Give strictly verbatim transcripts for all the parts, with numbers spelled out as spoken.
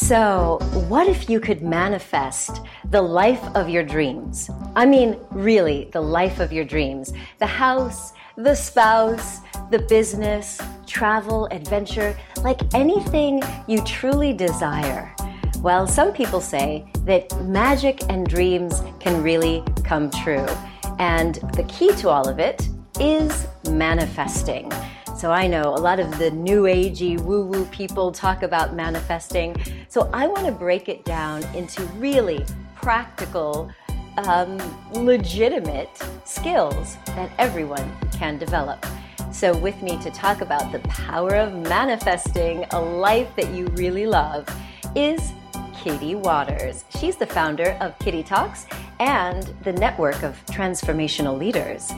So, what if you could manifest the life of your dreams? I mean, really, the life of your dreams. The house, the spouse, the business, travel, adventure, like anything you truly desire. Well, some people say that magic and dreams can really come true. And the key to all of it is manifesting. So I know a lot of the new agey woo-woo people talk about manifesting. So I want to break it down into really practical, um, legitimate skills that everyone can develop. So with me to talk about the power of manifesting a life that you really love is Katie Waters. She's the founder of Kitty Talks and the network of transformational leaders.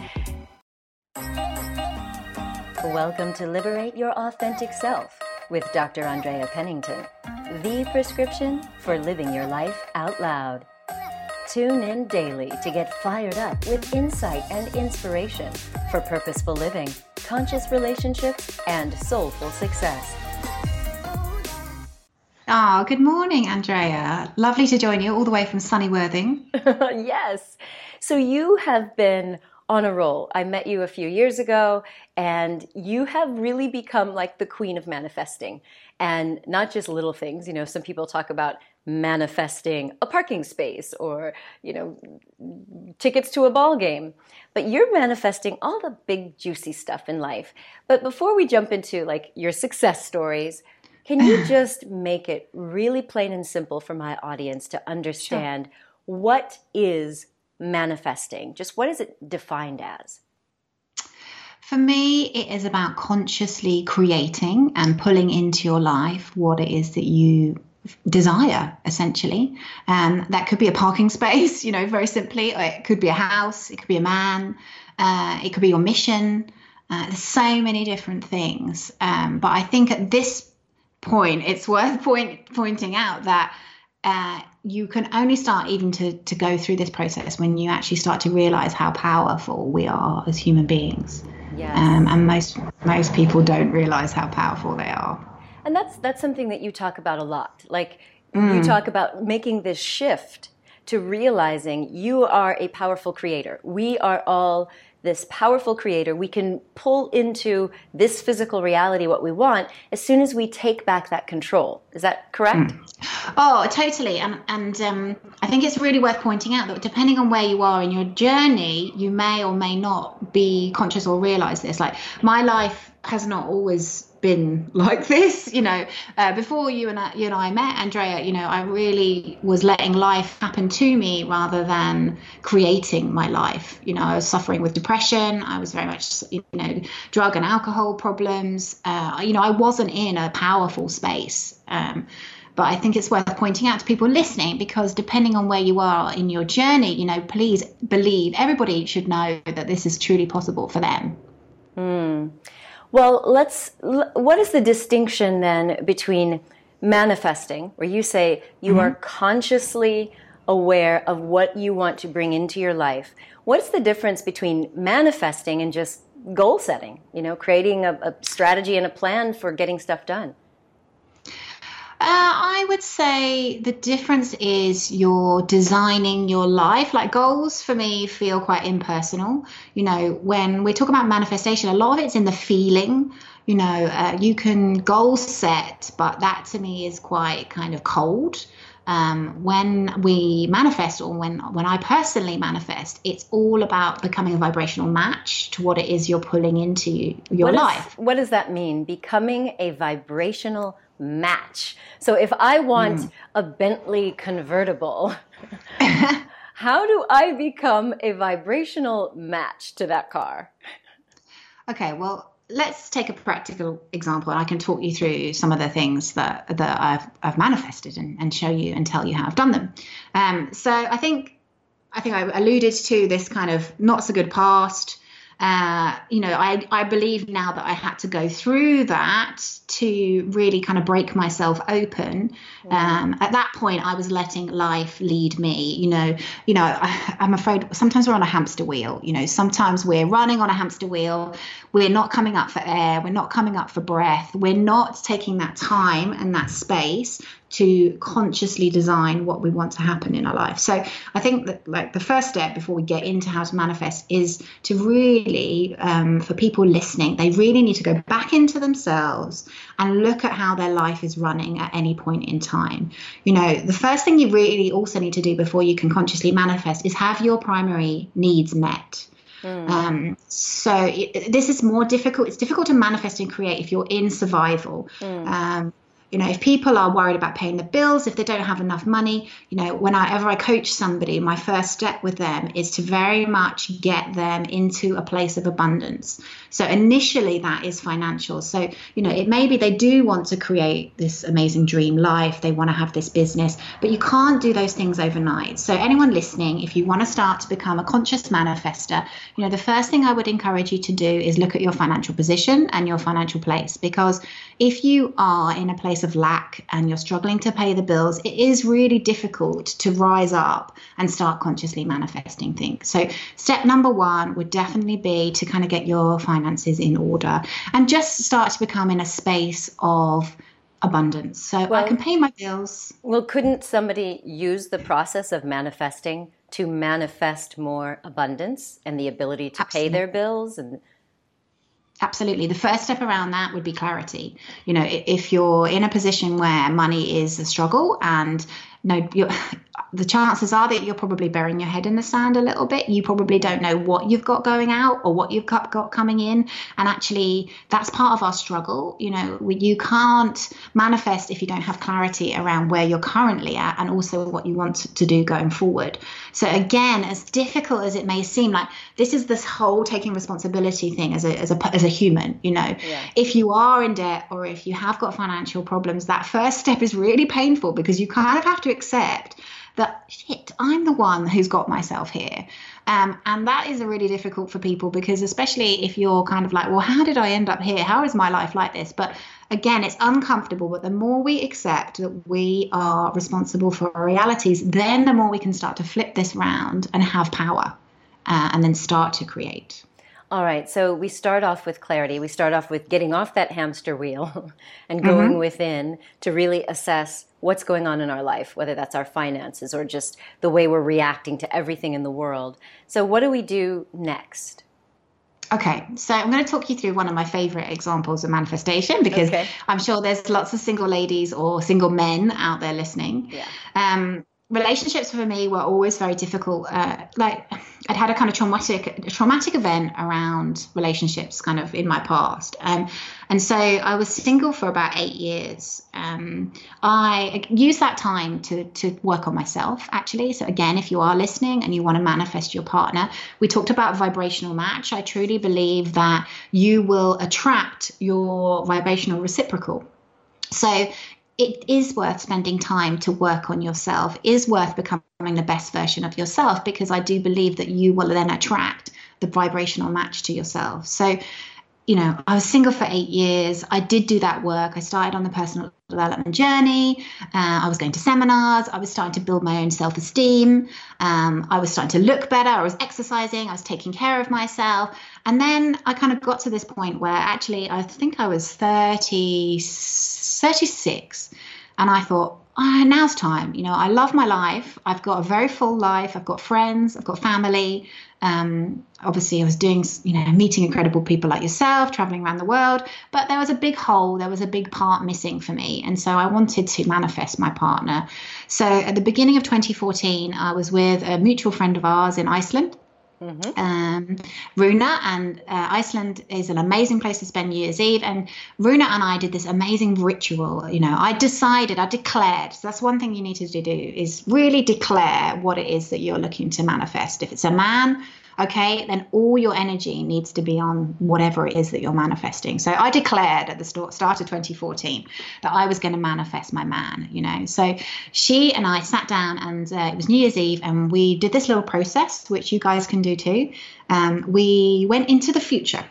Welcome to Liberate Your Authentic Self with Doctor Andrea Pennington, the prescription for living your life out loud. Tune in daily to get fired up with insight and inspiration for purposeful living, conscious relationships, and soulful success. Oh, good morning, Andrea. Lovely to join you all the way from sunny Worthing. Yes. So you have been on a roll. I met you a few years ago, and you have really become like the queen of manifesting. And not just little things. You know, some people talk about manifesting a parking space or, you know, tickets to a ball game. But you're manifesting all the big, juicy stuff in life. But before we jump into like your success stories, can you just make it really plain and simple for my audience to understand Sure. what is manifesting? Just what is it defined as? For me, it is about consciously creating and pulling into your life what it is that you desire, essentially. Um, that could be a parking space, you know, very simply. Or it could be a house. It could be a man. Uh, it could be your mission. Uh, there's so many different things. Um, but I think at this point, it's worth point, pointing out that uh, you can only start even to, to go through this process when you actually start to realize how powerful we are as human beings. Yes. Um, and most most people don't realize how powerful they are. And that's that's something that you talk about a lot. Like Mm. you talk about making this shift to realizing you are a powerful creator. We are all this powerful creator. We can pull into this physical reality what we want as soon as we take back that control. Is that correct? Mm. Oh, totally. And and um, I think it's really worth pointing out that depending on where you are in your journey, you may or may not be conscious or realize this. Like my life has not always been like this, you know. Uh, before you and I, you and I met, Andrea, you know, I really was letting life happen to me rather than creating my life. You know, I was suffering with depression. I was very much, you know, drug and alcohol problems. Uh, you know, I wasn't in a powerful space. Um, but I think it's worth pointing out to people listening, because depending on where you are in your journey, you know, please believe everybody should know that this is truly possible for them. Mm. Well, let's. What is the distinction then between manifesting, where you say you mm-hmm. are consciously aware of what you want to bring into your life? What's the difference between manifesting and just goal setting? You know, creating a, a strategy and a plan for getting stuff done. Uh, I would say the difference is you're designing your life. Like goals for me feel quite impersonal. You know, when we talk about manifestation, a lot of it's in the feeling. You know, uh, you can goal set, but that to me is quite kind of cold. Um, when we manifest, or when when I personally manifest, it's all about becoming a vibrational match to what it is you're pulling into your what life. Is, what does that mean? Becoming a vibrational match. So if I want mm. a Bentley convertible, how do I become a vibrational match to that car? Okay, well, let's take a practical example, and I can talk you through some of the things that that I've I've manifested and, and show you and tell you how I've done them. Um, so I think I think I alluded to this kind of not so good past. uh, you know, I, I believe now that I had to go through that to really kind of break myself open. Um, at that point, I was letting life lead me. You know, you know, I, I'm afraid sometimes we're on a hamster wheel. You know, sometimes we're running on a hamster wheel. We're not coming up for air. We're not coming up for breath. We're not taking that time and that space to consciously design what we want to happen in our life. So I think that like the first step before we get into how to manifest is to really, um, for people listening, they really need to go back into themselves and look at how their life is running at any point in time. You know, the first thing you really also need to do before you can consciously manifest is have your primary needs met. Mm. Um, so it, this is more difficult. It's difficult to manifest and create if you're in survival. Mm. Um, You know, if people are worried about paying the bills, if they don't have enough money, you know, whenever I coach somebody, my first step with them is to very much get them into a place of abundance. So initially that is financial. So, you know, it maybe they do want to create this amazing dream life. They want to have this business, but you can't do those things overnight. So anyone listening, if you want to start to become a conscious manifester, you know, the first thing I would encourage you to do is look at your financial position and your financial place, because if you are in a place of lack and you're struggling to pay the bills, it is really difficult to rise up and start consciously manifesting things. So step number one would definitely be to kind of get your finances in order and just start to become in a space of abundance. So well, I can pay my bills. Well, couldn't somebody use the process of manifesting to manifest more abundance and the ability to Absolutely. Pay their bills? And Absolutely. The first step around that would be clarity. You know, if you're in a position where money is a struggle and no, you're, the chances are that you're probably burying your head in the sand a little bit. You probably don't know what you've got going out or what you've got, got coming in. And actually, that's part of our struggle. You know, we, you can't manifest if you don't have clarity around where you're currently at and also what you want to do going forward. So again, as difficult as it may seem, like this is this whole taking responsibility thing as a as a as a human. You know, yeah. If you are in debt or if you have got financial problems, that first step is really painful because you kind of have to accept that, shit, I'm the one who's got myself here. Um, and that is really difficult for people because especially if you're kind of like, well, how did I end up here? How is my life like this? But again, it's uncomfortable. But the more we accept that we are responsible for our realities, then the more we can start to flip this round and have power uh, and then start to create. All right. So we start off with clarity. We start off with getting off that hamster wheel and going mm-hmm. within to really assess what's going on in our life, whether that's our finances or just the way we're reacting to everything in the world. So what do we do next? Okay, so I'm going to talk you through one of my favorite examples of manifestation because okay. I'm sure there's lots of single ladies or single men out there listening. Yeah. Um, relationships for me were always very difficult. Uh, like I'd had a kind of traumatic, traumatic event around relationships kind of in my past. Um, and so I was single for about eight years. Um, I used that time to, to work on myself, actually. So again, if you are listening and you want to manifest your partner, we talked about vibrational match. I truly believe that you will attract your vibrational reciprocal. So it is worth spending time to work on yourself, is worth becoming the best version of yourself, because I do believe that you will then attract the vibrational match to yourself. So, you know, I was single for eight years. I did do that work. I started on the personal development journey. Uh, I was going to seminars. I was starting to build my own self-esteem. Um, I was starting to look better. I was exercising. I was taking care of myself. And then I kind of got to this point where actually I think I was thirty, thirty-six. And I thought, oh, now's time. You know, I love my life. I've got a very full life. I've got friends. I've got family. Um, obviously, I was doing, you know, meeting incredible people like yourself, traveling around the world. But there was a big hole. There was a big part missing for me. And so I wanted to manifest my partner. So at the beginning of twenty fourteen, I was with a mutual friend of ours in Iceland. Mm-hmm. Um, Runa, and uh, Iceland is an amazing place to spend New Year's Eve. And Runa and I did this amazing ritual. You know, I decided, I declared. So that's one thing you need to do is really declare what it is that you're looking to manifest. If it's a man okay, then all your energy needs to be on whatever it is that you're manifesting. So I declared at the start of twenty fourteen that I was going to manifest my man, you know. So she and I sat down, and uh, it was New Year's Eve, and we did this little process, which you guys can do too. Um, we went into the future,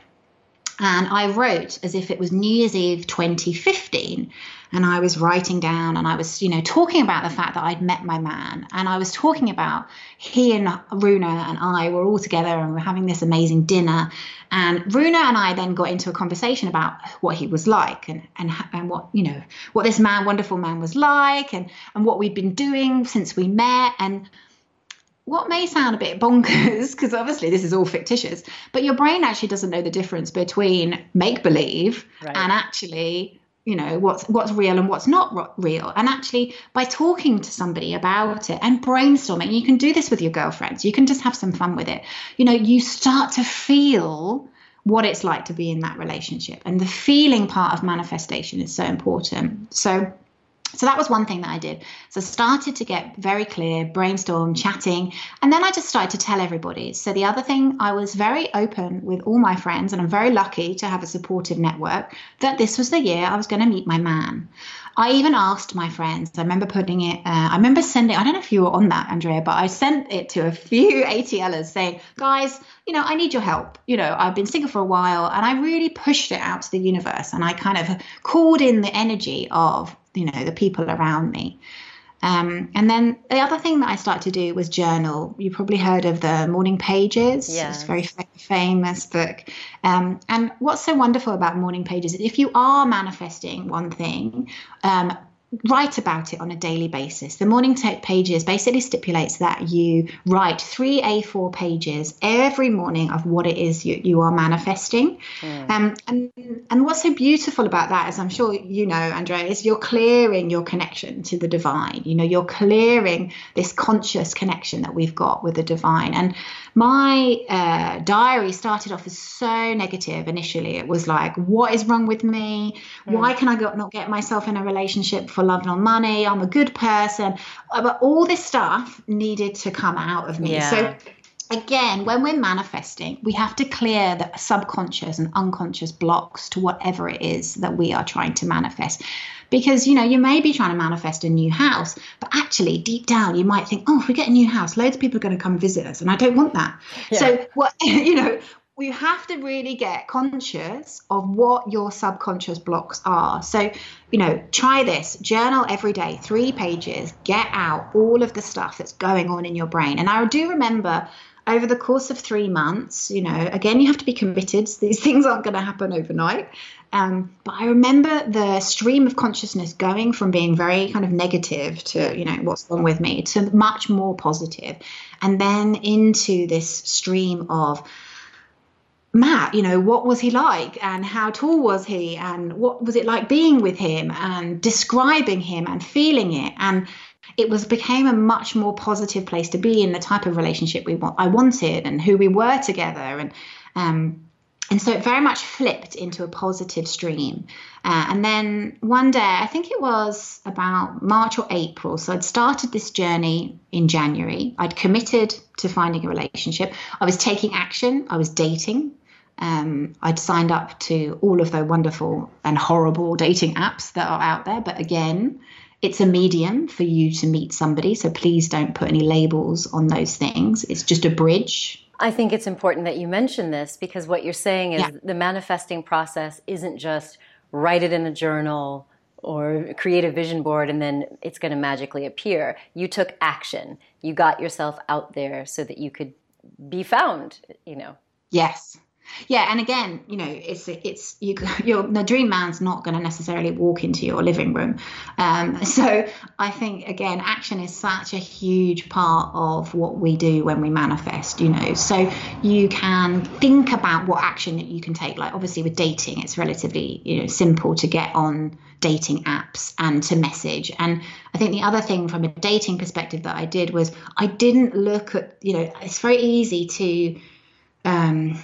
and I wrote as if it was New Year's Eve twenty fifteen. And I was writing down, and I was, you know, talking about the fact that I'd met my man. And I was talking about he and Runa and I were all together, and we were having this amazing dinner. And Runa and I then got into a conversation about what he was like, and and and what, you know, what this man, wonderful man, was like, and and what we'd been doing since we met. And what may sound a bit bonkers, because obviously this is all fictitious, but your brain actually doesn't know the difference between make-believe right. and actually, you know, what's what's real and what's not real. And actually, by talking to somebody about it and brainstorming, you can do this with your girlfriends, you can just have some fun with it. You know, you start to feel what it's like to be in that relationship. And the feeling part of manifestation is so important. So So that was one thing that I did. So I started to get very clear, brainstorm, chatting, and then I just started to tell everybody. So the other thing, I was very open with all my friends, and I'm very lucky to have a supportive network, that this was the year I was going to meet my man. I even asked my friends. I remember putting it, uh, I remember sending, I don't know if you were on that, Andrea, but I sent it to a few ATLers saying, guys, you know, I need your help. You know, I've been single for a while, and I really pushed it out to the universe, and I kind of called in the energy of, you know, the people around me. Um, and then the other thing that I started to do was journal. You probably heard of the Morning Pages. Yes. It's a very f- famous book. Um, and what's so wonderful about Morning Pages is if you are manifesting one thing, um, write about it on a daily basis. The Morning Pages basically stipulates that you write three A four pages every morning of what it is you, you are manifesting. Mm. Um, and, and what's so beautiful about that, as I'm sure you know, Andrea, is you're clearing your connection to the divine. You know, you're clearing this conscious connection that we've got with the divine. And my uh, diary started off as so negative initially. It was like, what is wrong with me? Mm. Why can I go, not get myself in a relationship for love nor money? I'm a good person. But all this stuff needed to come out of me. Yeah. So again, when we're manifesting, we have to clear the subconscious and unconscious blocks to whatever it is that we are trying to manifest. Because, you know, you may be trying to manifest a new house, but actually deep down you might think, oh, if we get a new house, loads of people are going to come visit us, and I don't want that. Yeah. So what, you know, we have to really get conscious of what your subconscious blocks are. So, you know, try this, journal every day, three pages, get out all of the stuff that's going on in your brain. And I do remember over the course of three months, you know, again, you have to be committed. These things aren't going to happen overnight. Um, but I remember the stream of consciousness going from being very kind of negative to, you know, what's wrong with me, to much more positive. And then into this stream of, Matt, you know, what was he like, and how tall was he, and what was it like being with him, and describing him and feeling it. And it was became a much more positive place to be in, the type of relationship we want, I wanted, and who we were together. And um, and so it very much flipped into a positive stream. Uh, and then one day, I think it was about March or April. So I'd started this journey in January. I'd committed to finding a relationship. I was taking action. I was dating. Um, I'd signed up to all of the wonderful and horrible dating apps that are out there. But again, it's a medium for you to meet somebody. So please don't put any labels on those things. It's just a bridge. I think it's important that you mention this, because what you're saying is yeah. the manifesting process isn't just write it in a journal or create a vision board and then it's going to magically appear. You took action. You got yourself out there so that you could be found, you know. Yes. Yeah, and again, you know, it's it's you. You're, the dream man's not going to necessarily walk into your living room. Um, so I think again, action is such a huge part of what we do when we manifest. You know, so you can think about what action that you can take. Like obviously with dating, it's relatively you know simple to get on dating apps and to message. And I think the other thing from a dating perspective that I did was I didn't look at you know it's very easy to. Um,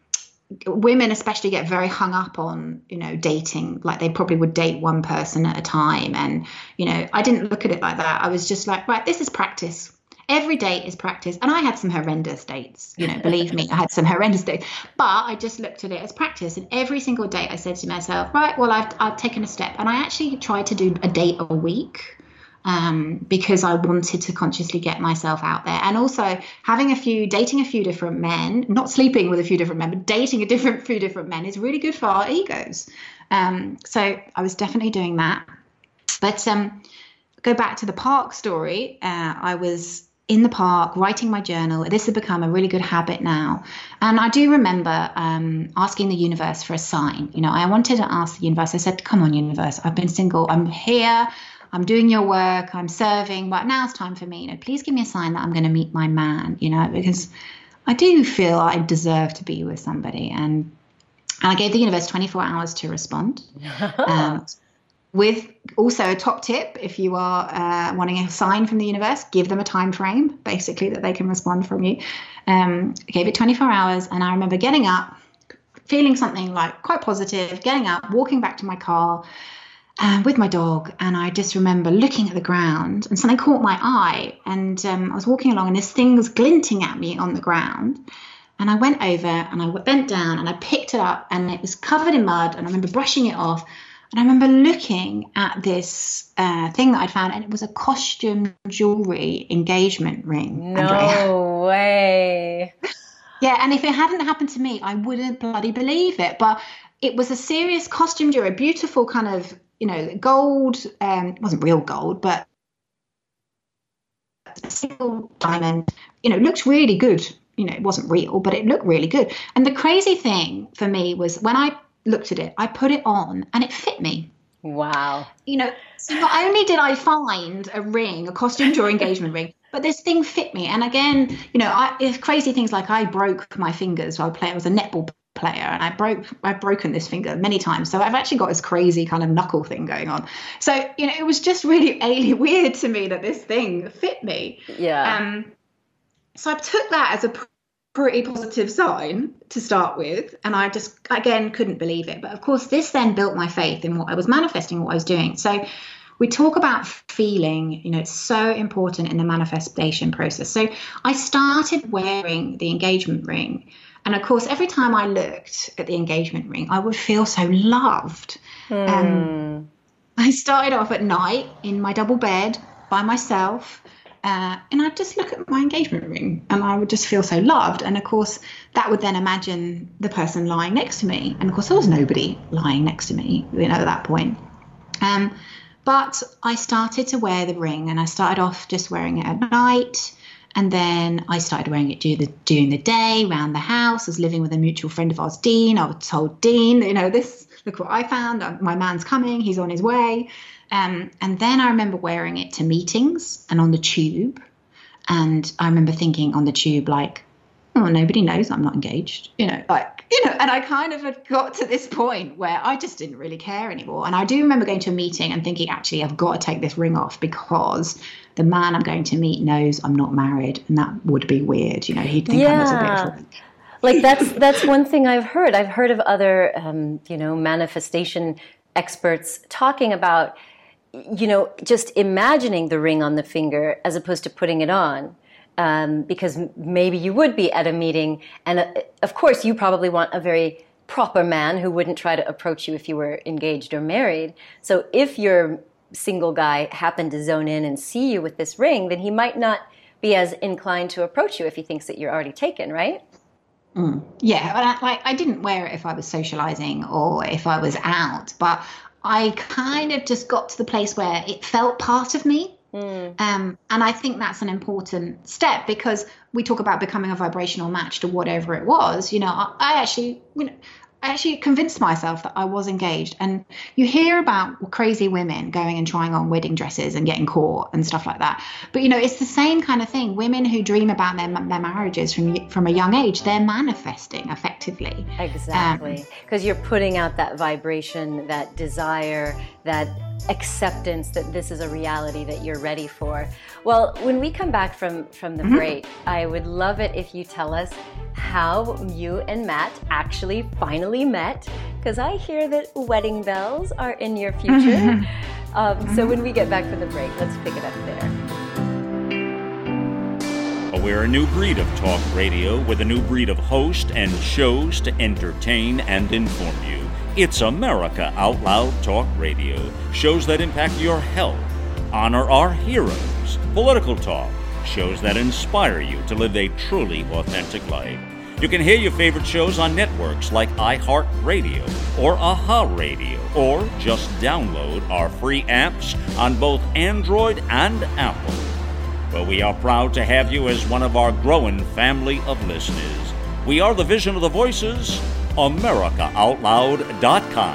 Women especially get very hung up on, you know, dating, like they probably would date one person at a time. And, you know, I didn't look at it like that. I was just like, right, this is practice. every date is practice. And I had some horrendous dates, you know, believe me, I had some horrendous dates, but I just looked at it as practice. And every single date I said to myself, right, well, I've, I've taken a step. And I actually tried to do a date a week. Um, because I wanted to consciously get myself out there, and also having a few, dating a few different men, not sleeping with a few different men, but dating a different few different men is really good for our egos. Um, so I was definitely doing that. But um, go back to the park story. Uh, I was in the park writing my journal. This had become a really good habit now. And I do remember um, asking the universe for a sign. You know, I wanted to ask the universe. I said, come on, universe, I've been single. I'm here. I'm doing your work, I'm serving, but now it's time for me, you know, please give me a sign that I'm going to meet my man, you know, because I do feel I deserve to be with somebody. And, and I gave the universe twenty-four hours to respond. um, with also a top tip, if you are uh, wanting a sign from the universe, give them a time frame, basically, that they can respond from you. Um, I gave it twenty-four hours, and I remember getting up, feeling something like quite positive, getting up, walking back to my car, Uh, with my dog, and I just remember looking at the ground, and something caught my eye, and um, I was walking along, and this thing was glinting at me on the ground, and I went over and I bent down and I picked it up, and it was covered in mud, and I remember brushing it off, and I remember looking at this uh, thing that I'd found, and it was a costume jewelry engagement ring. No Andrea. way. Yeah, and if it hadn't happened to me, I wouldn't bloody believe it, but it was a serious costume jewelry, a beautiful kind of, you know, gold, um, it wasn't real gold, but a single diamond, you know, it looks really good. You know, it wasn't real, but it looked really good. And the crazy thing for me was when I looked at it, I put it on and it fit me. Wow. You know, so not only did I find a ring, a costume jewelry engagement ring, but this thing fit me. And again, you know, I, if crazy things like I broke my fingers while playing, I was a netball player, and I broke I've broken this finger many times, so I've actually got this crazy kind of knuckle thing going on. So, you know, it was just really alien weird to me that this thing fit me. Yeah. Um so I took that as a pretty positive sign to start with, and I just again couldn't believe it. But of course this then built my faith in what I was manifesting, what I was doing. So we talk about feeling, you know, it's so important in the manifestation process. So I started wearing the engagement ring. And of course, every time I looked at the engagement ring, I would feel so loved. Mm. Um, I started off at night in my double bed by myself, uh, and I'd just look at my engagement ring and I would just feel so loved. And of course, that would then imagine the person lying next to me. And of course, there was nobody lying next to me, you know, at that point. Um, but I started to wear the ring, and I started off just wearing it at night. And then I started wearing it during the, during the day, around the house. I was living with a mutual friend of ours, Dean. I told Dean, you know, this, look what I found. My man's coming. He's on his way. Um, and then I remember wearing it to meetings and on the tube. And I remember thinking on the tube, like, oh, nobody knows I'm not engaged. You know, like, you know, and I kind of had got to this point where I just didn't really care anymore. And I do remember going to a meeting and thinking, actually, I've got to take this ring off because the man I'm going to meet knows I'm not married, and that would be weird. You know, he'd think yeah. I was a bit of a... Like that's that's one thing I've heard. I've heard of other, um, you know, manifestation experts talking about, you know, just imagining the ring on the finger as opposed to putting it on. Um, because maybe you would be at a meeting, and uh, of course you probably want a very proper man who wouldn't try to approach you if you were engaged or married. So if your single guy happened to zone in and see you with this ring, then he might not be as inclined to approach you if he thinks that you're already taken, right? Mm. Yeah, but I, like I didn't wear it if I was socializing or if I was out, but I kind of just got to the place where it felt part of me. Mm. Um, and I think that's an important step, because we talk about becoming a vibrational match to whatever it was. You know, I, I actually, you know, I actually convinced myself that I was engaged. And you hear about crazy women going and trying on wedding dresses and getting caught and stuff like that. But, you know, it's the same kind of thing. Women who dream about their their marriages from from a young age, they're manifesting effectively. Exactly. Because um, you're putting out that vibration, that desire, that acceptance that this is a reality that you're ready for. Well, when we come back from, from the mm-hmm. break, I would love it if you tell us how you and Matt actually finally met, because I hear that wedding bells are in your future. Mm-hmm. Um, mm-hmm. So when we get back from the break, let's pick it up there. We're a new breed of talk radio with a new breed of host and shows to entertain and inform you. It's America Out Loud Talk Radio. Shows that impact your health, honor our heroes, political talk, shows that inspire you to live a truly authentic life. You can hear your favorite shows on networks like iHeartRadio or Aha Radio, or just download our free apps on both Android and Apple. Well, we are proud to have you as one of our growing family of listeners. We are the Vision of the Voices, America Out Loud dot com.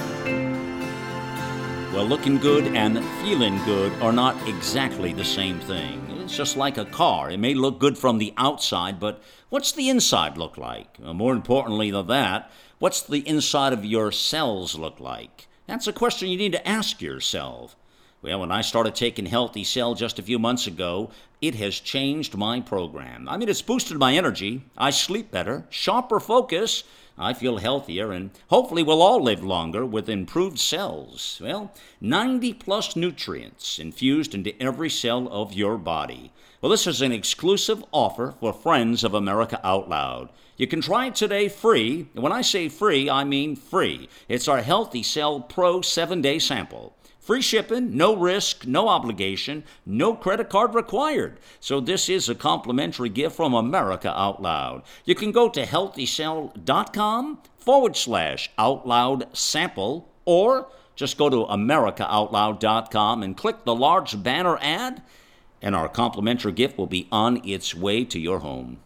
Well, looking good and feeling good are not exactly the same thing. It's just like a car. It may look good from the outside, but what's the inside look like? More importantly than that, what's the inside of your cells look like? That's a question you need to ask yourself. Well, when I started taking Healthy Cell just a few months ago, it has changed my program. I mean, it's boosted my energy. I sleep better, sharper focus. I feel healthier, and hopefully we'll all live longer with improved cells. Well, ninety plus nutrients infused into every cell of your body. Well, this is an exclusive offer for friends of America Out Loud. You can try it today free. And when I say free, I mean free. It's our Healthy Cell Pro seven-day sample. Free shipping, no risk, no obligation, no credit card required. So this is a complimentary gift from America Out Loud. You can go to healthycell.com forward slash out loud sample, or just go to america out loud dot com and click the large banner ad, and our complimentary gift will be on its way to your home.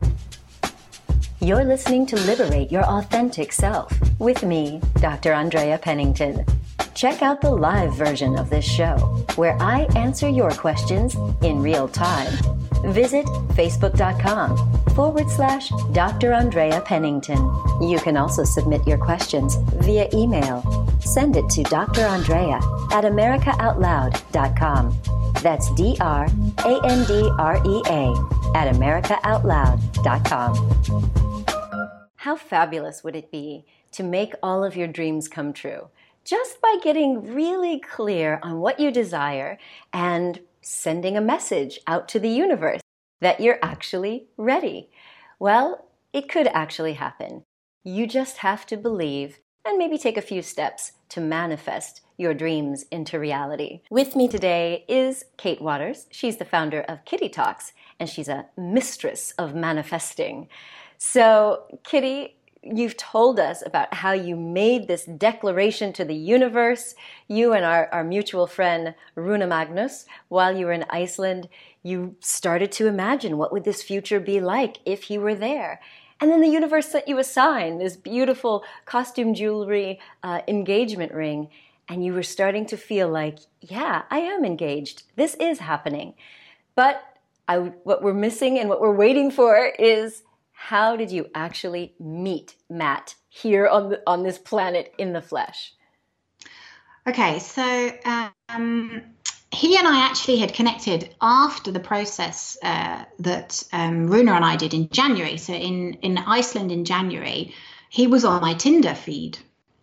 You're listening to Liberate Your Authentic Self with me, Doctor Andrea Pennington. Check out the live version of this show, where I answer your questions in real time. Visit facebook.com forward slash Dr. Andrea Pennington. You can also submit your questions via email. Send it to drandrea at america out loud dot com. That's D R A N D R E A at america out loud dot com. How fabulous would it be to make all of your dreams come true? Just by getting really clear on what you desire and sending a message out to the universe that you're actually ready. Well, it could actually happen. You just have to believe and maybe take a few steps to manifest your dreams into reality. With me today is Kate Waters. She's the founder of Kitty Talks, and she's a mistress of manifesting. So, Kitty, you've told us about how you made this declaration to the universe. You and our, our mutual friend, Runa Magnus, while you were in Iceland, you started to imagine what would this future be like if you were there. And then the universe sent you a sign, this beautiful costume jewelry uh, engagement ring. And you were starting to feel like, yeah, I am engaged. This is happening. But I, what we're missing and what we're waiting for is, how did you actually meet Matt here on the, on this planet in the flesh? Okay, so um, he and I actually had connected after the process uh, that um, Runa and I did in January. So in, in Iceland in January, he was on my Tinder feed.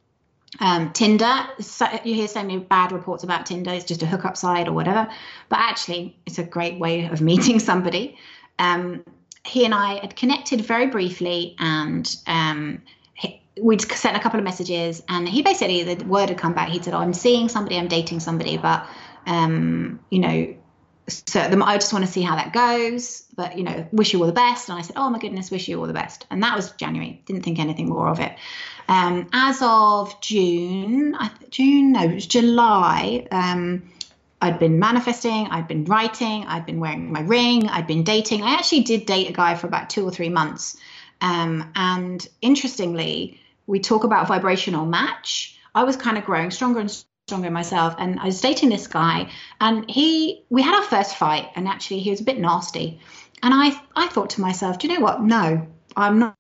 Um, Tinder, so you hear so many bad reports about Tinder, it's just a hookup site or whatever. But actually, it's a great way of meeting somebody. Um, He and I had connected very briefly, and um, he, we'd sent a couple of messages, and he basically, the word had come back. He said, oh, I'm seeing somebody, I'm dating somebody, but, um, you know, so the, I just want to see how that goes, but, you know, wish you all the best. And I said, oh, my goodness, wish you all the best. And that was January. Didn't think anything more of it. Um, as of June, I, June, no, it was July, um, I'd been manifesting, I'd been writing, I'd been wearing my ring, I'd been dating. I actually did date a guy for about two or three months. Um, and interestingly, we talk about vibrational match. I was kind of growing stronger and stronger myself. And I was dating this guy, and he, we had our first fight, and actually he was a bit nasty. And I, I thought to myself, do you know what? No, I'm not.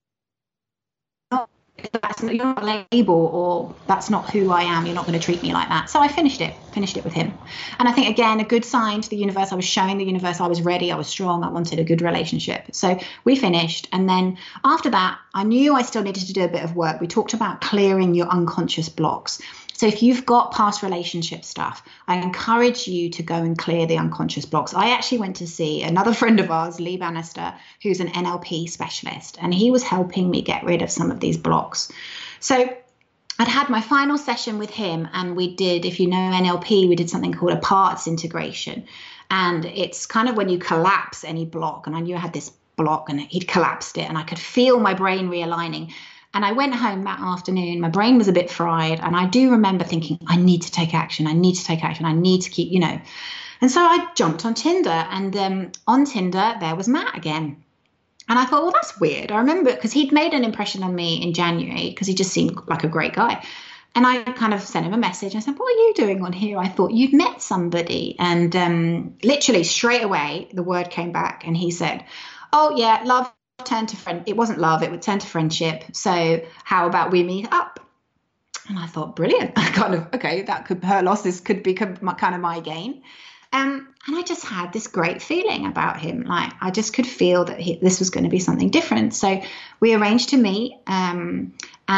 That's not, you're not a label, or that's not who I am. You're not going to treat me like that. So I finished it, finished it with him. And I think, again, a good sign to the universe. I was showing the universe I was ready. I was strong. I wanted a good relationship. So we finished. And then after that, I knew I still needed to do a bit of work. We talked about clearing your unconscious blocks. So if you've got past relationship stuff, I encourage you to go and clear the unconscious blocks. I actually went to see another friend of ours, Lee Bannister, who's an N L P specialist, and he was helping me get rid of some of these blocks. So I'd had my final session with him, and we did, if you know N L P, we did something called a parts integration. And it's kind of when you collapse any block. And I knew I had this block, and he'd collapsed it, and I could feel my brain realigning. And I went home that afternoon. My brain was a bit fried. And I do remember thinking, I need to take action. I need to take action. I need to keep, you know. And so I jumped on Tinder. And um, on Tinder, there was Matt again. And I thought, well, that's weird. I remember because he'd made an impression on me in January because he just seemed like a great guy. And I kind of sent him a message. I said, what are you doing on here? I thought you'd met somebody. And um, literally straight away, the word came back. And he said, oh, yeah, love turned to friend. It wasn't love. It would turn to friendship. So how about we meet up? And I thought, brilliant. I kind of, okay, that could, her losses could be kind of my gain. Um, and I just had this great feeling about him. Like I just could feel that he, this was going to be something different. So we arranged to meet, um,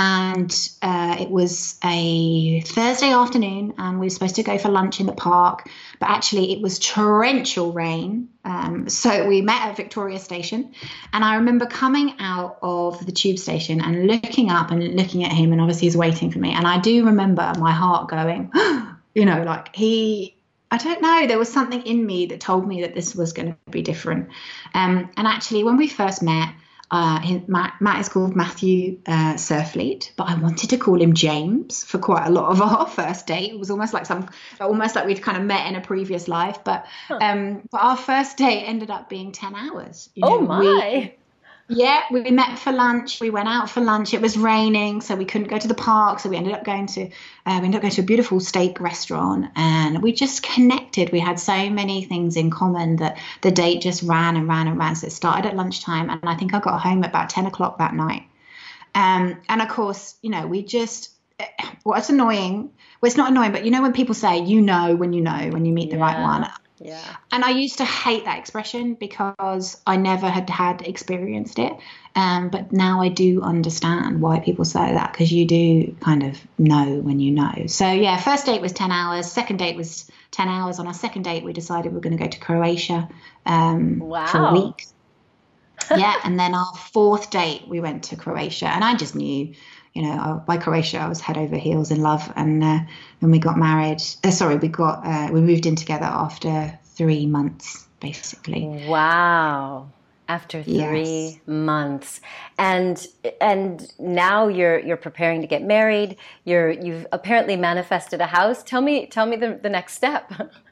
and uh, it was a Thursday afternoon, and we were supposed to go for lunch in the park. But actually, it was torrential rain. Um, so we met at Victoria Station, and I remember coming out of the tube station and looking up and looking at him, and obviously he's waiting for me. And I do remember my heart going, you know, like he. I don't know, there was something in me that told me that this was going to be different. Um, and actually, when we first met, uh, his, Matt, Matt is called Matthew uh, Surfleet, but I wanted to call him James for quite a lot of our first date. It was almost like some, almost like we'd kind of met in a previous life. But, huh. um, but our first date ended up being ten hours. You know, oh, my. We, Yeah, we met for lunch. We went out for lunch. It was raining, so we couldn't go to the park. So we ended up going to, uh, we ended up going to a beautiful steak restaurant, and we just connected. We had so many things in common that the date just ran and ran and ran. So it started at lunchtime, and I think I got home at about ten o'clock that night. Um, and of course, you know, we just, well, it's annoying. Well, it's not annoying, but you know when people say, you know, when you know, when you meet the yeah. right one. Yeah. And I used to hate that expression because I never had had experienced it. Um, but now I do understand why people say that, because you do kind of know when you know. So, yeah, first date was ten hours. Second date was ten hours. On our second date, we decided we we're going to go to Croatia um, wow. for a week. Yeah. And then our fourth date, we went to Croatia. And I just knew, you know, by Croatia, I was head over heels in love. And uh, when we got married, uh, sorry, we got, uh, we moved in together after three months, basically. Wow. After three yes. months. And, and now you're, you're preparing to get married. You're, you've apparently manifested a house. Tell me, tell me the, the next step.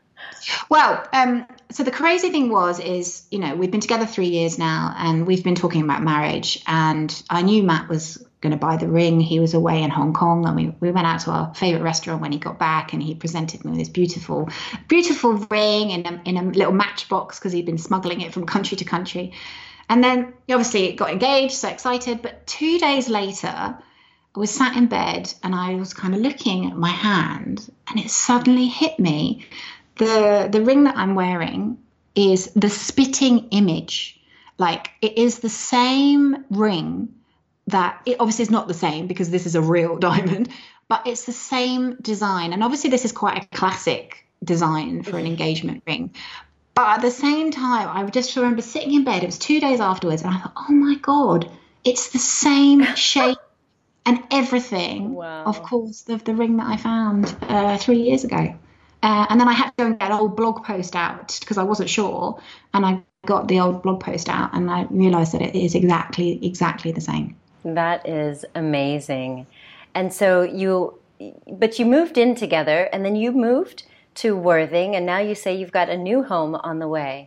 Well, um, so the crazy thing was, is, you know, we've been together three years now, and we've been talking about marriage, and I knew Matt was going to buy the ring. He was away in Hong Kong, and we, we went out to our favorite restaurant when he got back, and he presented me with this beautiful, beautiful ring in a, in a little matchbox, because he'd been smuggling it from country to country. And then obviously got engaged, so excited. But two days later, I was sat in bed, and I was kind of looking at my hand, and it suddenly hit me. The, the ring that I'm wearing is the spitting image. Like, it is the same ring that, it obviously is not the same because this is a real diamond, but it's the same design. And obviously this is quite a classic design for an engagement ring. But at the same time, I just remember sitting in bed, it was two days afterwards, and I thought, oh my God, it's the same shape and everything. Wow. Of course, the, the ring that I found uh, three years ago. Uh, and then I had to go and get an old blog post out because I wasn't sure. And I got the old blog post out, and I realized that it is exactly, exactly the same. That is amazing. And so you, but you moved in together, and then you moved to Worthing, and now you say you've got a new home on the way.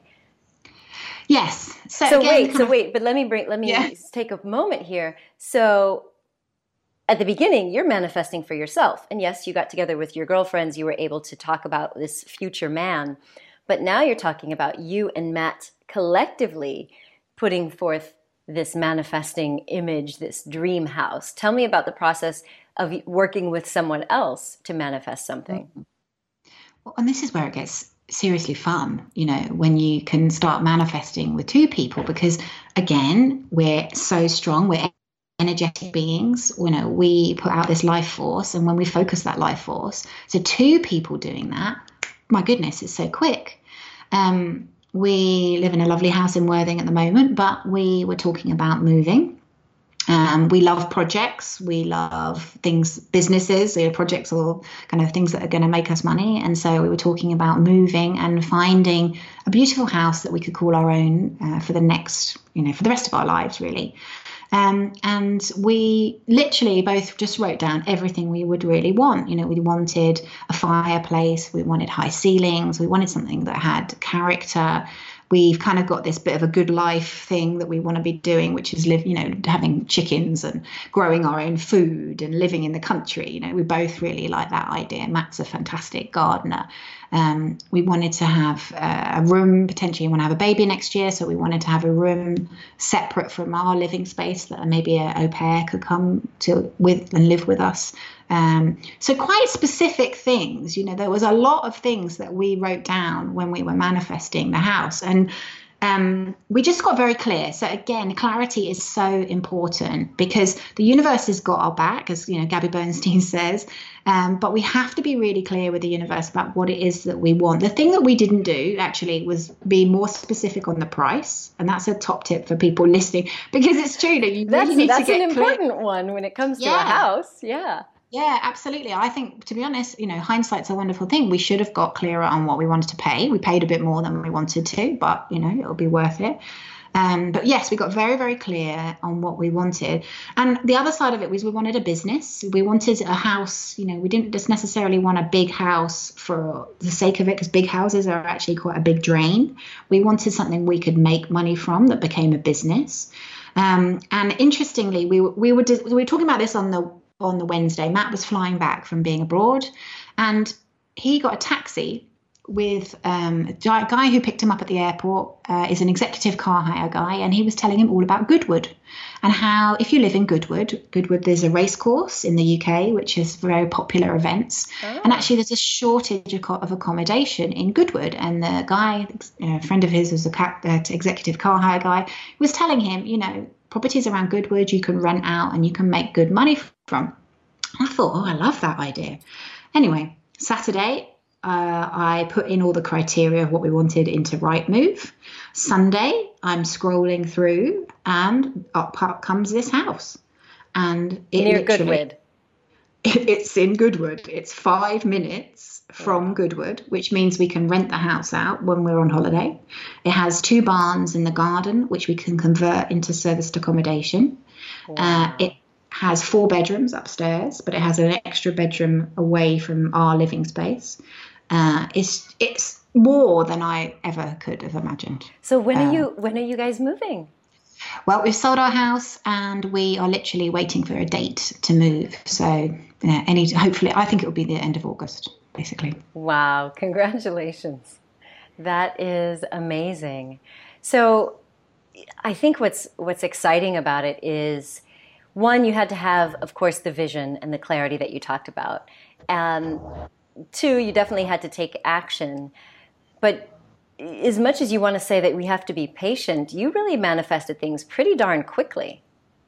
Yes. So, so again, wait, so of, wait, but let me bring, let me yeah. take a moment here. So at the beginning, you're manifesting for yourself. And yes, you got together with your girlfriends. You were able to talk about this future man. But now you're talking about you and Matt collectively putting forth this manifesting image, this dream house. Tell me about the process of working with someone else to manifest something. Well, and this is where it gets seriously fun, you know, when you can start manifesting with two people, because again, we're so strong, we're energetic beings. You know, we put out this life force, and when we focus that life force, so two people doing that, my goodness, it's so quick. Um, we live in a lovely house in Worthing at the moment, but we were talking about moving. Um, we love projects. We love things, businesses, you know, projects or kind of things that are going to make us money. And so we were talking about moving and finding a beautiful house that we could call our own uh, for the next, you know, for the rest of our lives, really. Um, and we literally both just wrote down everything we would really want. You know, we wanted a fireplace, we wanted high ceilings, we wanted something that had character. We've kind of got this bit of a good life thing that we want to be doing, which is live, you know, having chickens and growing our own food and living in the country. You know, we both really like that idea. Matt's a fantastic gardener. Um, we wanted to have uh, a room, potentially we want to have a baby next year. So we wanted to have a room separate from our living space that maybe a au pair could come to with and live with us. Um, so quite specific things, you know, there was a lot of things that we wrote down when we were manifesting the house, and um, we just got very clear. So again, clarity is so important because the universe has got our back, as you know, Gabby Bernstein says, um, but we have to be really clear with the universe about what it is that we want. The thing that we didn't do actually was be more specific on the price, and that's a top tip for people listening, because it's true that you that's, really need that's to get an important clear. one when it comes to Yeah. a house. Yeah. Yeah, absolutely. I think, to be honest, you know, hindsight's a wonderful thing. We should have got clearer on what we wanted to pay. We paid a bit more than we wanted to, but, you know, it'll be worth it. Um, but yes, we got very, very clear on what we wanted. And the other side of it was we wanted a business. We wanted a house. You know, we didn't just necessarily want a big house for the sake of it, because big houses are actually quite a big drain. We wanted something we could make money from that became a business. Um, and interestingly, we, we, were, we were talking about this on the on the Wednesday. Matt was flying back from being abroad, and he got a taxi with um, a guy who picked him up at the airport. Uh, is an executive car hire guy, and he was telling him all about Goodwood and how if you live in Goodwood, Goodwood, there's a race course in the U K, which is very popular events. Oh. And actually there's a shortage of accommodation in Goodwood. And the guy, a friend of his was a uh, executive car hire guy, was telling him, you know, properties around Goodwood you can rent out and you can make good money from. I thought, oh, I love that idea. Anyway, Saturday, uh, I put in all the criteria of what we wanted into Rightmove. Sunday, I'm scrolling through, and up, up comes this house. And it near Goodwood. It, it's in Goodwood. It's five minutes from Goodwood, which means we can rent the house out when we're on holiday. It has two barns in the garden, which we can convert into serviced accommodation. Wow. Uh, it has four bedrooms upstairs, but it has an extra bedroom away from our living space. Uh, it's it's more than I ever could have imagined. So when are uh, you when are you guys moving? Well, we've sold our house and we are literally waiting for a date to move. So yeah, any hopefully, I think it will be the end of August, basically. Wow! Congratulations. That is amazing. So I think what's what's exciting about it is, one, you had to have, of course, the vision and the clarity that you talked about. And two, you definitely had to take action. But as much as you want to say that we have to be patient, you really manifested things pretty darn quickly.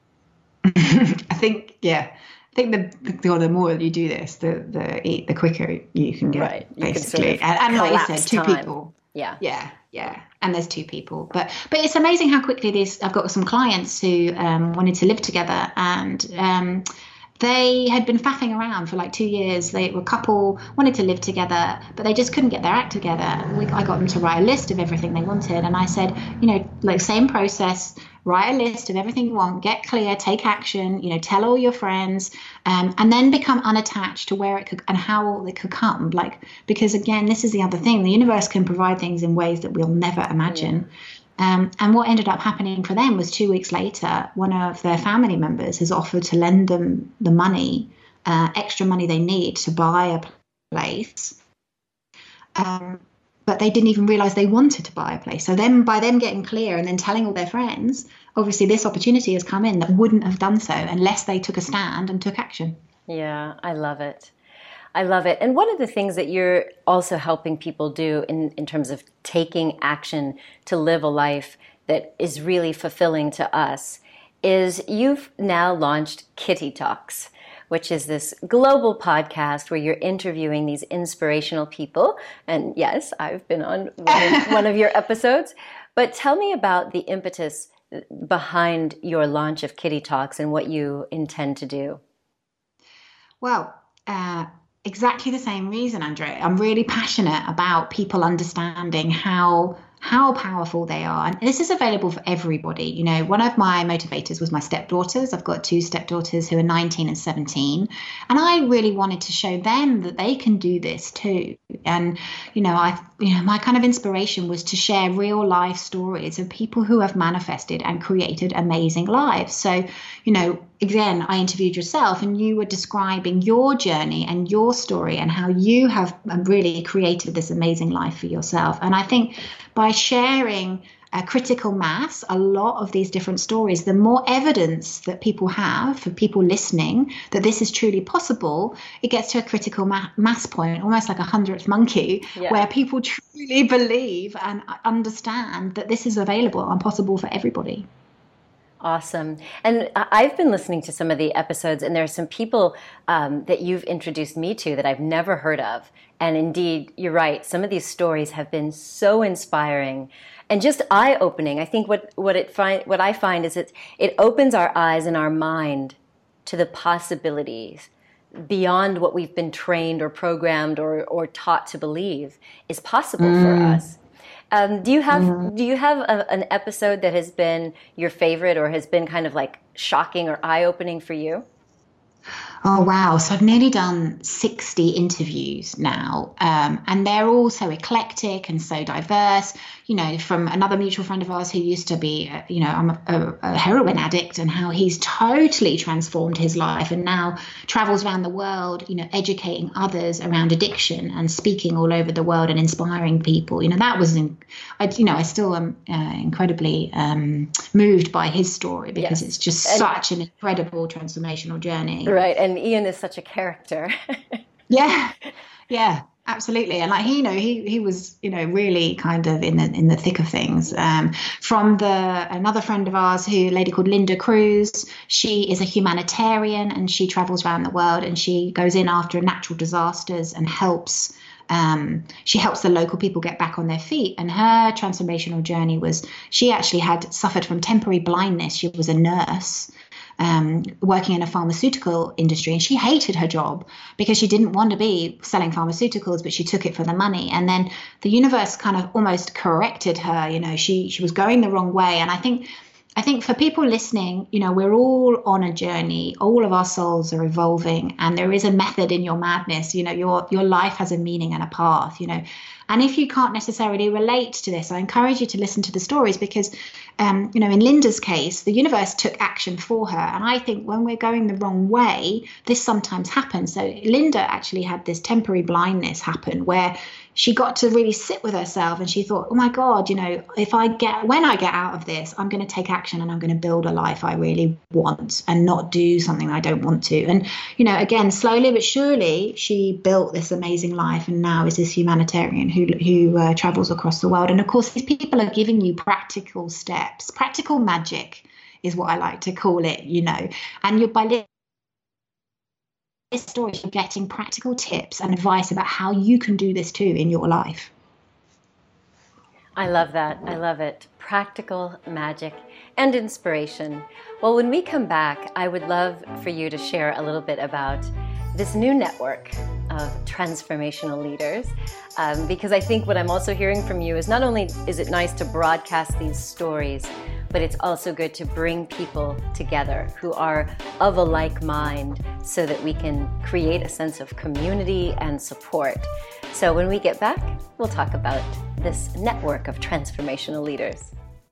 I think, yeah. I think the the, the more you do this, the the the quicker you can get, right. You basically. Can sort of and, and like you said, two time. people. Yeah. Yeah. Yeah. And there's two people. But but it's amazing how quickly these, I've got some clients who um, wanted to live together, and um, they had been faffing around for like two years. They were a couple, wanted to live together, but they just couldn't get their act together. We, I got them to write a list of everything they wanted. And I said, you know, like same process, write a list of everything you want, get clear, take action, you know, tell all your friends, um, and then become unattached to where it could and how it could come. Like, because again, this is the other thing, the universe can provide things in ways that we'll never imagine. Yeah. Um, and what ended up happening for them was two weeks later, one of their family members has offered to lend them the money, uh, extra money they need to buy a place. Um, but they didn't even realize they wanted to buy a place. So then by them getting clear and then telling all their friends, obviously this opportunity has come in that wouldn't have done so unless they took a stand and took action. Yeah, I love it. I love it. And one of the things that you're also helping people do in, in terms of taking action to live a life that is really fulfilling to us is you've now launched Kitty Talks, which is this global podcast where you're interviewing these inspirational people. And yes, I've been on one of, one of your episodes. But tell me about the impetus behind your launch of Kitty Talks and what you intend to do. Well, uh, exactly the same reason, Andrea. I'm really passionate about people understanding how how powerful they are. And this is available for everybody. You know, one of my motivators was my stepdaughters. I've got two stepdaughters who are nineteen and seventeen. And I really wanted to show them that they can do this too. And, you know, I, you know, my kind of inspiration was to share real life stories of people who have manifested and created amazing lives. So, you know, again, I interviewed yourself and you were describing your journey and your story and how you have really created this amazing life for yourself. And I think by sharing a critical mass, a lot of these different stories, the more evidence that people have for people listening that this is truly possible, it gets to a critical ma- mass point, almost like a hundredth monkey, yeah. where people truly believe and understand that this is available and possible for everybody. Awesome. And I've been listening to some of the episodes, and there are some people um, that you've introduced me to that I've never heard of. And indeed, you're right. Some of these stories have been so inspiring and just eye-opening. I think what, what, it find, what I find is it, it opens our eyes and our mind to the possibilities beyond what we've been trained or programmed or, or taught to believe is possible mm. for us. Um, do you have mm-hmm. do you have a, an episode that has been your favorite or has been kind of like shocking or eye-opening for you? Oh, wow. So I've nearly done sixty interviews now, um, and they're all so eclectic and so diverse. You know, from another mutual friend of ours who used to be, uh, you know, I'm a, a, a heroin addict, and how he's totally transformed his life and now travels around the world, you know, educating others around addiction and speaking all over the world and inspiring people. You know, that was, in, I, you know, I still am uh, incredibly um, moved by his story because yes. it's just and, such an incredible transformational journey. Right. And Ian is such a character. yeah. Yeah. Absolutely. And like, he, you know, he, he was, you know, really kind of in the, in the thick of things. Um, from the, another friend of ours who, a lady called Linda Cruz, she is a humanitarian and she travels around the world and she goes in after natural disasters and helps, um, she helps the local people get back on their feet. And her transformational journey was, she actually had suffered from temporary blindness. She was a nurse. Um, working in a pharmaceutical industry, and she hated her job because she didn't want to be selling pharmaceuticals, but she took it for the money. And then the universe kind of almost corrected her. You know, she she was going the wrong way. And I think I think for people listening, you know, we're all on a journey. All of our souls are evolving, and there is a method in your madness. You know, your your life has a meaning and a path. You know. And if you can't necessarily relate to this, I encourage you to listen to the stories because, um, you know, in Linda's case, the universe took action for her. And I think when we're going the wrong way, this sometimes happens. So Linda actually had this temporary blindness happen where she got to really sit with herself and she thought, oh, my God, you know, if I get when I get out of this, I'm going to take action and I'm going to build a life I really want and not do something I don't want to. And, you know, again, slowly but surely, she built this amazing life and now is this humanitarian who, who uh, travels across the world. And of course, these people are giving you practical steps. Practical magic is what I like to call it, you know, and you're by this story, you're getting practical tips and advice about how you can do this too in your life. I love that. I love it. Practical magic and inspiration. Well, when we come back, I would love for you to share a little bit about this new network of transformational leaders, um, because I think what I'm also hearing from you is not only is it nice to broadcast these stories, but it's also good to bring people together who are of a like mind so that we can create a sense of community and support. So when we get back, we'll talk about this network of transformational leaders.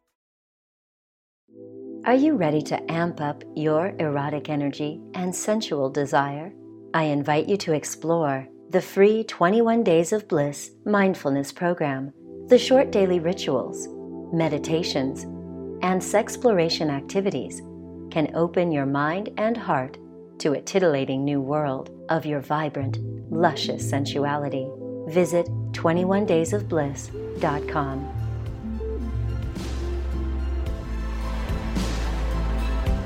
Are you ready to amp up your erotic energy and sensual desire? I invite you to explore the free twenty-one Days of Bliss mindfulness program. The short daily rituals, meditations, and sexploration activities can open your mind and heart to a titillating new world of your vibrant, luscious sensuality. Visit twenty-one days of bliss dot com.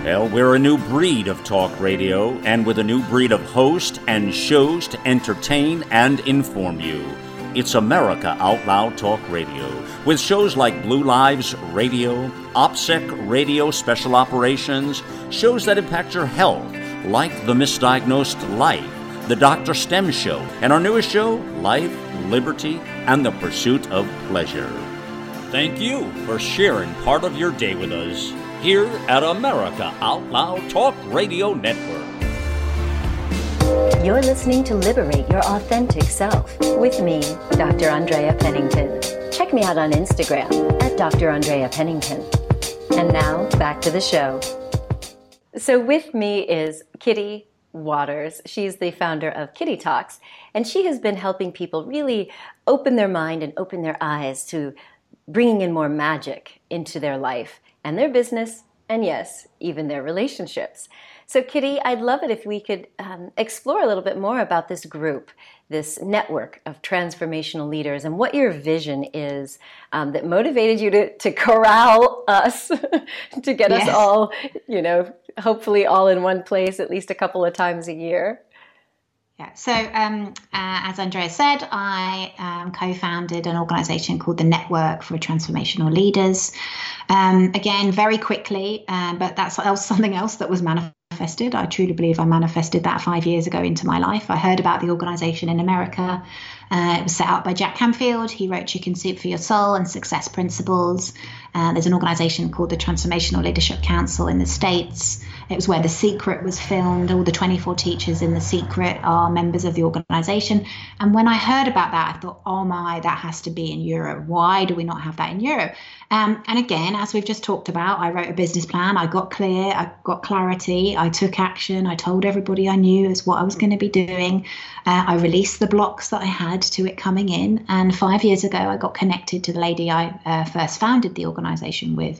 Well, we're a new breed of talk radio, and with a new breed of hosts and shows to entertain and inform you. It's America Out Loud Talk Radio, with shows like Blue Lives Radio, OPSEC Radio Special Operations, shows that impact your health, like The Misdiagnosed Life, The Doctor STEM Show, and our newest show, Life, Liberty, and the Pursuit of Pleasure. Thank you for sharing part of your day with us here at America Out Loud Talk Radio Network. You're listening to Liberate Your Authentic Self with me, Doctor Andrea Pennington. Check me out on Instagram at Doctor Andrea Pennington. And now, back to the show. So with me is Kitty Waters. She's the founder of Kitty Talks, and she has been helping people really open their mind and open their eyes to bringing in more magic into their life and their business, and yes, even their relationships. So Kitty, I'd love it if we could um, explore a little bit more about this group, this network of transformational leaders, and what your vision is um, that motivated you to, to corral us, to get yes. us all, you know, hopefully all in one place at least a couple of times a year. Yeah. So um, uh, as Andrea said, I um, co-founded an organization called the Network for Transformational Leaders. Um, again, very quickly, uh, but that's that was something else that was manifested. I truly believe I manifested that five years ago into my life. I heard about the organization in America. Uh, it was set out by Jack Canfield. He wrote Chicken Soup for Your Soul and Success Principles. Uh, there's an organization called the Transformational Leadership Council in the States. It was where The Secret was filmed. All the twenty-four teachers in The Secret are members of the organization. And when I heard about that, I thought, oh my, that has to be in Europe. Why do we not have that in Europe? Um, and again, as we've just talked about, I wrote a business plan. I got clear. I got clarity. I took action. I told everybody I knew is what I was going to be doing. Uh, I released the blocks that I had to it coming in. And five years ago, I got connected to the lady I uh, first founded the organization with.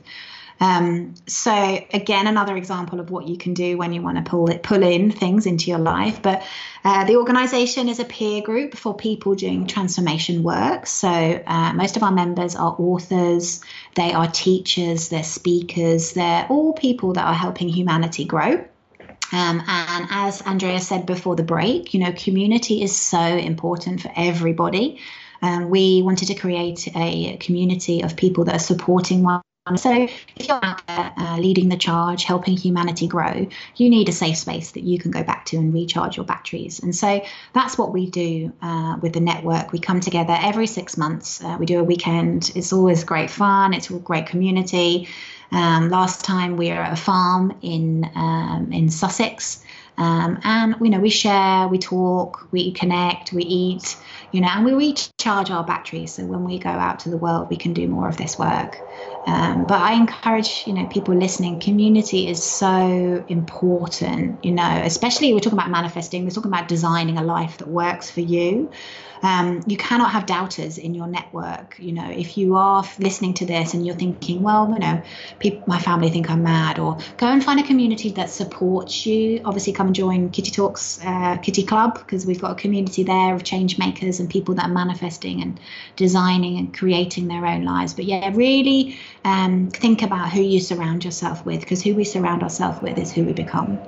Um, so again, another example of what you can do when you want to pull it, pull in things into your life. But uh, the organization is a peer group for people doing transformation work. So uh, most of our members are authors, they are teachers, they're speakers, they're all people that are helping humanity grow. Um, and as Andrea said before the break, you know, community is so important for everybody. Um, we wanted to create a community of people that are supporting one. So if you're out there uh, leading the charge, helping humanity grow, you need a safe space that you can go back to and recharge your batteries. And so that's what we do uh, with the network. We come together every six months. Uh, we do a weekend. It's always great fun. It's a great community. Um, last time we were at a farm in um, in Sussex. Um, and, you know, we share, we talk, we connect, we eat, you know, and we recharge our batteries. So when we go out to the world, we can do more of this work. Um, but I encourage, you know, people listening, community is so important, you know, especially we're talking about manifesting, we're talking about designing a life that works for you. Um, you cannot have doubters in your network. You know, if you are listening to this and you're thinking, well, you know, people, my family think I'm mad, or go and find a community that supports you. Obviously, come and join Kitty Talks uh, Kitty Club, because we've got a community there of change makers and people that are manifesting and designing and creating their own lives. But yeah, really um, think about who you surround yourself with, because who we surround ourselves with is who we become.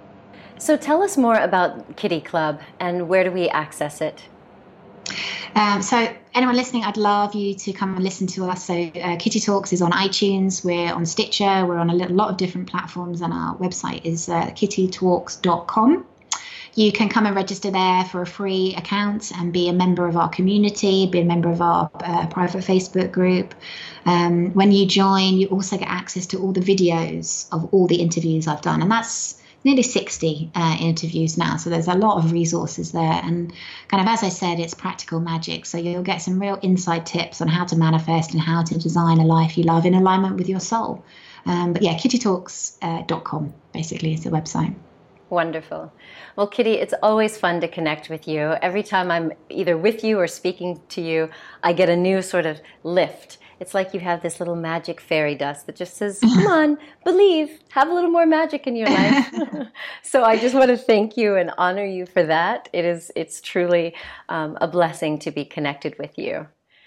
So tell us more about Kitty Club and where do we access it? Um, so anyone listening, I'd love you to come and listen to us. So uh, Kitty Talks is on iTunes, we're on Stitcher, we're on a little, lot of different platforms, and our website is uh, kitty talks dot com. You can come and register there for a free account and be a member of our community, be a member of our uh, private Facebook group. Um, when you join, you also get access to all the videos of all the interviews I've done, and that's nearly sixty uh, interviews now. So there's a lot of resources there. And kind of, as I said, it's practical magic. So you'll get some real inside tips on how to manifest and how to design a life you love in alignment with your soul. Um, but yeah, kitty talks dot com basically is the website. Wonderful. Well, Kitty, it's always fun to connect with you. Every time I'm either with you or speaking to you, I get a new sort of lift. It's like you have this little magic fairy dust that just says, come on, believe, have a little more magic in your life. So I just want to thank you and honor you for that. It is, it's truly um, a blessing to be connected with you.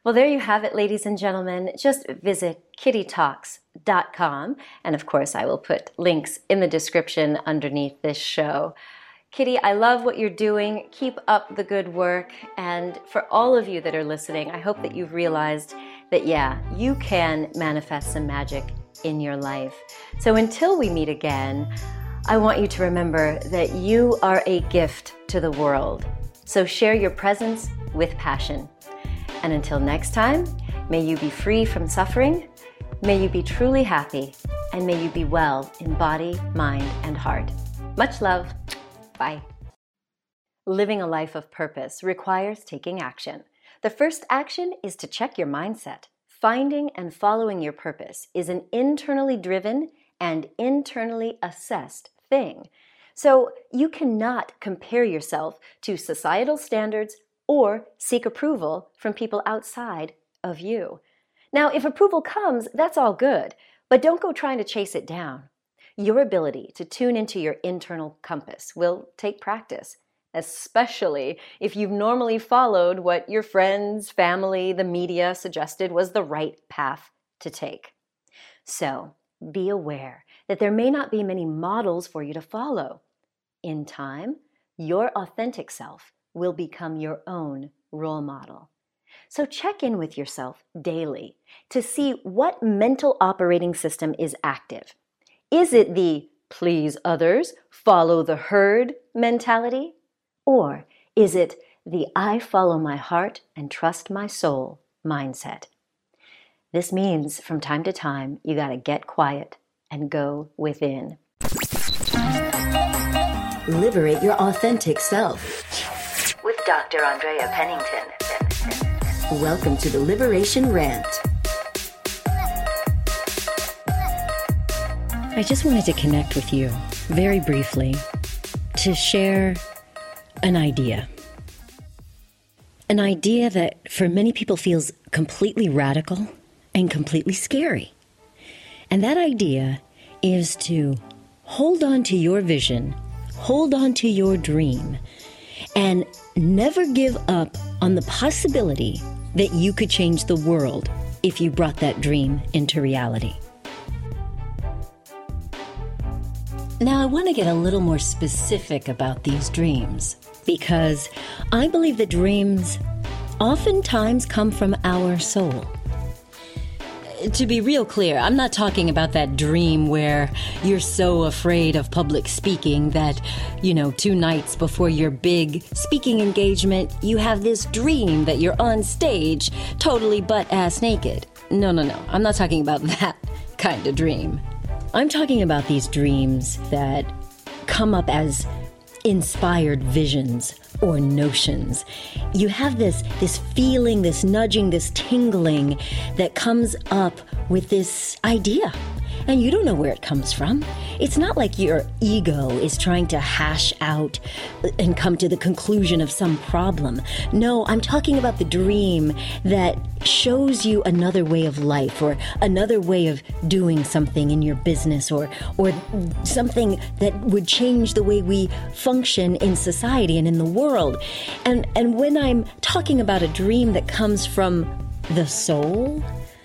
Well, there you have it, ladies and gentlemen. Just visit kitty talks dot com. And of course, I will put links in the description underneath this show. Kitty, I love what you're doing. Keep up the good work. And for all of you that are listening, I hope that you've realized that, yeah, you can manifest some magic in your life. So until we meet again, I want you to remember that you are a gift to the world. So share your presence with passion. And until next time, may you be free from suffering, may you be truly happy, and may you be well in body, mind, and heart. Much love. Bye. Living a life of purpose requires taking action. The first action is to check your mindset. Finding and following your purpose is an internally driven and internally assessed thing. So you cannot compare yourself to societal standards or seek approval from people outside of you. Now, if approval comes, that's all good, but don't go trying to chase it down. Your ability to tune into your internal compass will take practice, especially if you've normally followed what your friends, family, the media suggested was the right path to take. So be aware that there may not be many models for you to follow. In time, your authentic self will become your own role model. So check in with yourself daily to see what mental operating system is active. Is it the please others, follow the herd mentality? Or is it the I follow my heart and trust my soul mindset? This means from time to time, you got to get quiet and go within. Liberate your authentic self. With Doctor Andrea Pennington. Welcome to the Liberation Rant. I just wanted to connect with you very briefly to share an idea. An idea that for many people feels completely radical and completely scary. And that idea is to hold on to your vision, hold on to your dream, and never give up on the possibility that you could change the world if you brought that dream into reality. Now, I want to get a little more specific about these dreams because I believe that dreams oftentimes come from our soul. To be real clear, I'm not talking about that dream where you're so afraid of public speaking that, you know, two nights before your big speaking engagement, you have this dream that you're on stage totally butt-ass naked. No, no, no. I'm not talking about that kind of dream. I'm talking about these dreams that come up as inspired visions or notions. You have this this feeling, this nudging, this tingling that comes up with this idea. And you don't know where it comes from. It's not like your ego is trying to hash out and come to the conclusion of some problem. No, I'm talking about the dream that shows you another way of life or another way of doing something in your business or or something that would change the way we function in society and in the world. And and when I'm talking about a dream that comes from the soul,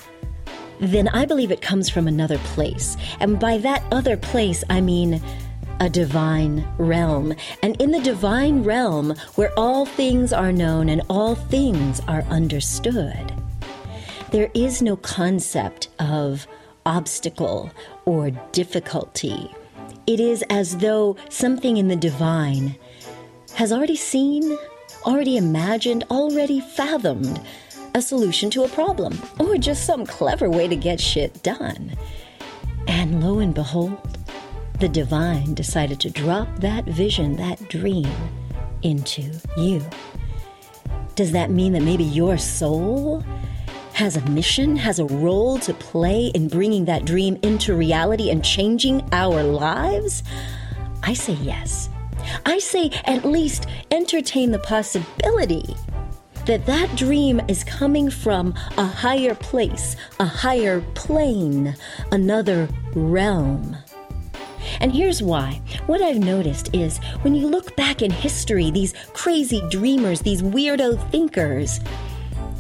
then I believe it comes from another place. And by that other place, I mean a divine realm. And in the divine realm, where all things are known and all things are understood, there is no concept of obstacle or difficulty. It is as though something in the divine has already seen, already imagined, already fathomed a solution to a problem, or just some clever way to get shit done. And lo and behold, the divine decided to drop that vision, that dream, into you. Does that mean that maybe your soul has a mission, has a role to play in bringing that dream into reality and changing our lives? I say yes. I say at least entertain the possibility that that dream is coming from a higher place, a higher plane, another realm. And here's why. What I've noticed is when you look back in history, these crazy dreamers, these weirdo thinkers,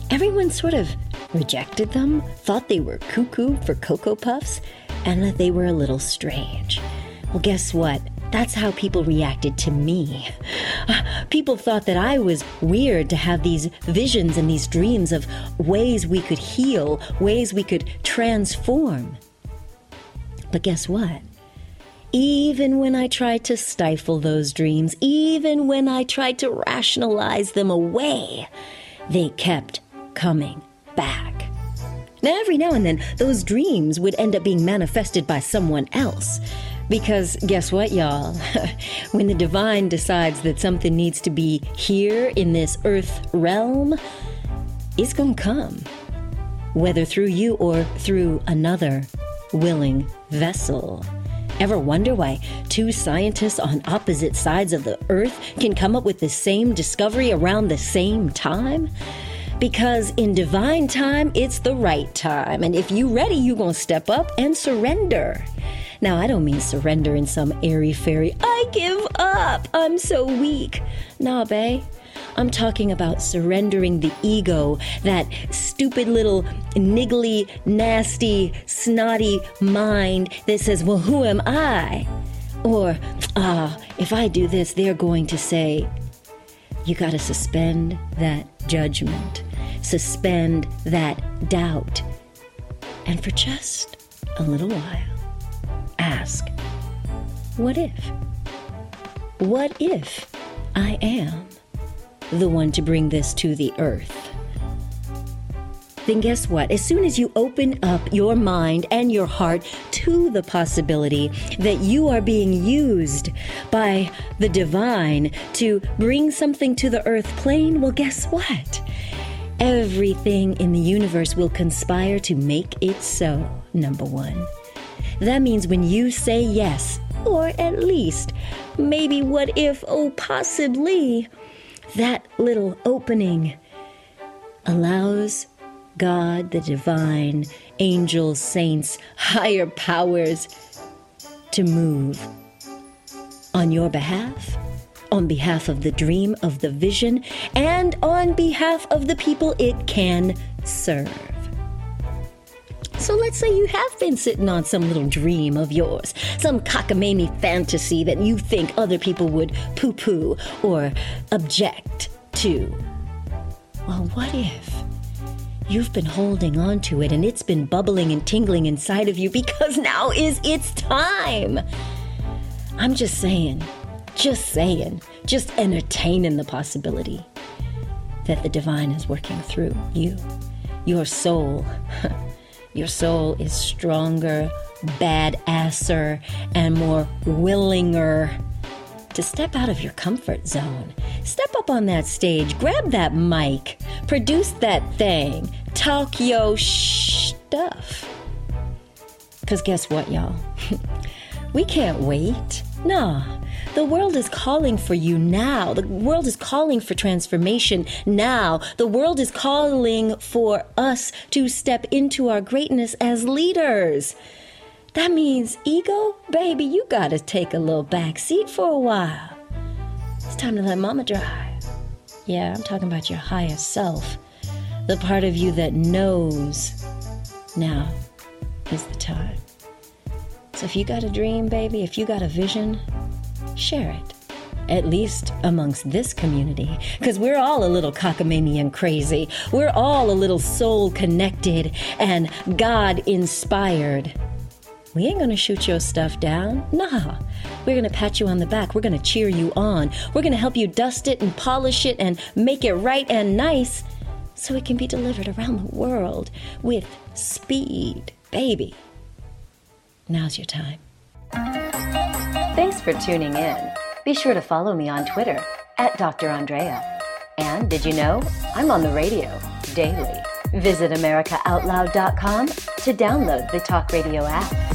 everyone sort of rejected them, thought they were cuckoo for Cocoa Puffs, and that they were a little strange. Well, guess what? That's how people reacted to me. People thought that I was weird to have these visions and these dreams of ways we could heal, ways we could transform. But guess what? Even when I tried to stifle those dreams, even when I tried to rationalize them away, they kept coming back. Now, every now and then, those dreams would end up being manifested by someone else. Because guess what, y'all? When the divine decides that something needs to be here in this earth realm, it's gonna come. Whether through you or through another willing vessel. Ever wonder why two scientists on opposite sides of the earth can come up with the same discovery around the same time? Because in divine time, it's the right time. And if you ready, you gonna step up and surrender. Now, I don't mean surrender in some airy-fairy, I give up, I'm so weak. Nah, bae. I'm talking about surrendering the ego, that stupid little niggly, nasty, snotty mind that says, well, who am I? Or, ah, if I do this, they're going to say, you gotta suspend that judgment, suspend that doubt, and for just a little while, ask, what if? What if I am the one to bring this to the earth? Then guess what? As soon as you open up your mind and your heart to the possibility that you are being used by the divine to bring something to the earth plane, well, guess what? Everything in the universe will conspire to make it so, number one. That means when you say yes, or at least maybe what if, oh, possibly, that little opening allows God, the divine, angels, saints, higher powers to move on your behalf, on behalf of the dream, of the vision, and on behalf of the people it can serve. So let's say you have been sitting on some little dream of yours, some cockamamie fantasy that you think other people would poo-poo or object to. Well, what if you've been holding on to it and it's been bubbling and tingling inside of you because now is its time? I'm just saying, just saying, just entertaining the possibility that the divine is working through you, your soul. Your soul is stronger, badasser, and more willinger to step out of your comfort zone. Step up on that stage, grab that mic, produce that thing, talk yo stuff. Because guess what, y'all? We can't wait. Nah. The world is calling for you now. The world is calling for transformation now. The world is calling for us to step into our greatness as leaders. That means, ego, baby, you gotta take a little back seat for a while. It's time to let mama drive. Yeah, I'm talking about your higher self. The part of you that knows now is the time. So if you got a dream, baby, if you got a vision, share it, at least amongst this community, because we're all a little cockamamie and crazy. We're all a little soul connected and God inspired. We ain't gonna shoot your stuff down. Nah, we're gonna pat you on the back. We're gonna cheer you on. We're gonna help you dust it and polish it and make it right and nice so it can be delivered around the world with speed, baby. Now's your time. Thanks for tuning in. Be sure to follow me on Twitter at Doctor Andrea. And did you know I'm on the radio daily? Visit America Out Loud dot com to download the Talk Radio app.